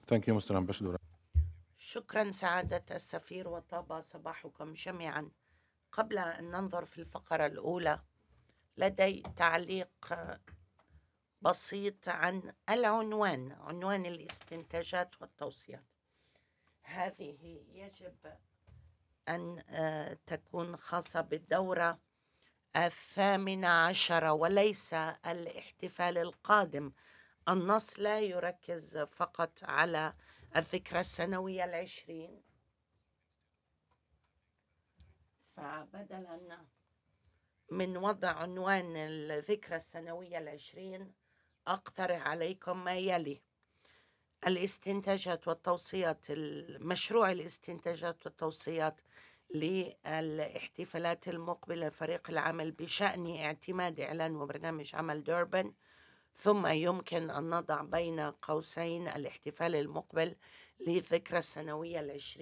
Thank you, Mr. Ambassador. شكرا سعادة السفير، وطاب صباحكم جميعا. قبل أن ننظر في الفقرة الأولى، لدي تعليق بسيط عن عنوان الاستنتاجات والتوصيات. هذه يجب أن تكون خاصة بالدورة 18 وليس الاحتفال القادم. النص لا يركز فقط على الذكرى السنوية 20، فبدلا من وضع عنوان الذكرى السنوية 20 أقترح عليكم ما يلي: الاستنتاجات والتوصيات، مشروع الاستنتاجات والتوصيات للاحتفالات المقبلة لفريق العمل بشأن اعتماد إعلان وبرنامج عمل دوربن. ثم يمكن أن نضع بين قوسين الاحتفال المقبل للذكرى السنوية 20